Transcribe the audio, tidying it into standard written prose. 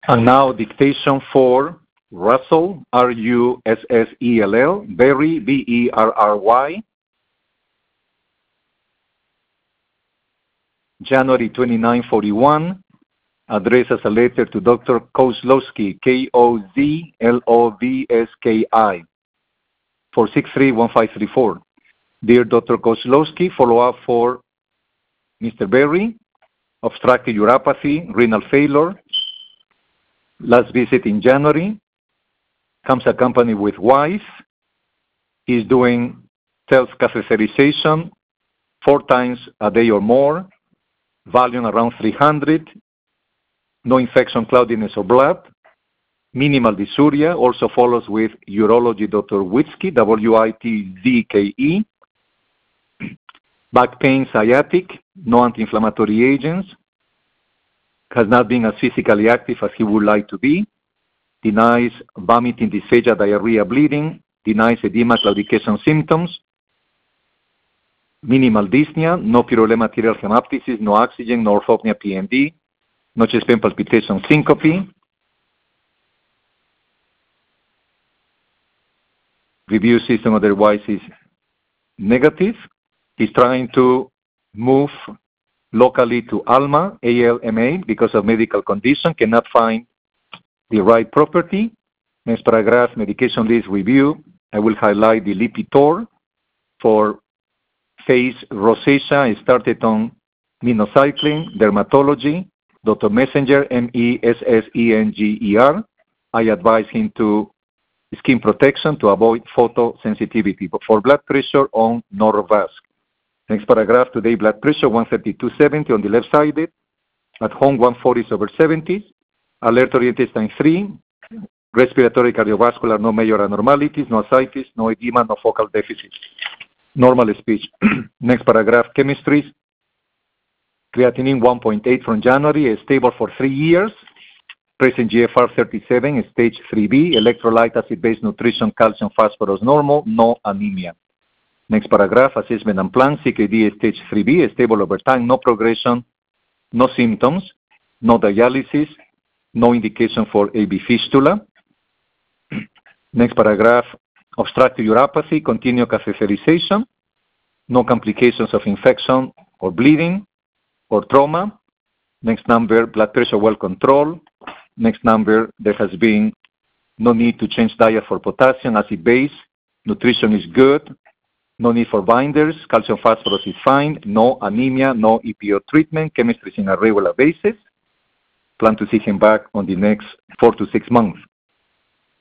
And now dictation for Russell, R-U-S-S-E-L-L, Berry, B-E-R-R-Y, January 2941, address as a letter to Dr. Kozlowski, K-O-Z-L-O-V-S-K-I, 463-1534. Dear Dr. Kozlowski, follow-up for Mr. Berry, obstructive uropathy, renal failure, last visit in January, comes accompanied with wife. He's doing self-catheterization 4 times a day or more, volume around 300, no infection, cloudiness, or blood, minimal dysuria, also follows with urology Dr. Witzke, W-I-T-Z-K-E, back pain, sciatic, no anti-inflammatory agents, has not been as physically active as he would like to be, denies vomiting, dysphagia, diarrhea, bleeding, denies edema, claudication symptoms, minimal dyspnea, no purulent material hemoptysis, no oxygen, no orthopnea, PND, no chest pain, palpitation, syncope. Review system otherwise is negative. He's trying to move locally to ALMA, A-L-M-A, because of medical condition, cannot find the right property. Next paragraph, medication list review. I will highlight the Lipitor for face rosacea. I started on minocycline, dermatology, Dr. Messenger, M-E-S-S-E-N-G-E-R. I advise him to skin protection to avoid photosensitivity, but for blood pressure on Norvasc. Next paragraph, today blood pressure 132/70 on the left side, at home 140/70, alert oriented intestine 3, respiratory cardiovascular, no major abnormalities, no ascites, no edema, no focal deficit. Normal speech. Next paragraph, chemistries. Creatinine 1.8 from January, stable for 3 years. Present GFR 37, stage 3B, electrolyte, acid-based nutrition, calcium, phosphorus normal, no anemia. Next paragraph, assessment and plan, CKD stage 3B, stable over time, no progression, no symptoms, no dialysis, no indication for AV fistula. Next paragraph, obstructive uropathy, continued catheterization, no complications of infection or bleeding or trauma. Next number, blood pressure well controlled. Next number, there has been no need to change diet for potassium, acid base, nutrition is good, no need for binders, calcium phosphorus is fine, no anemia, no EPO treatment, chemistry is in a regular basis. Plan to see him back on the next 4 to 6 months.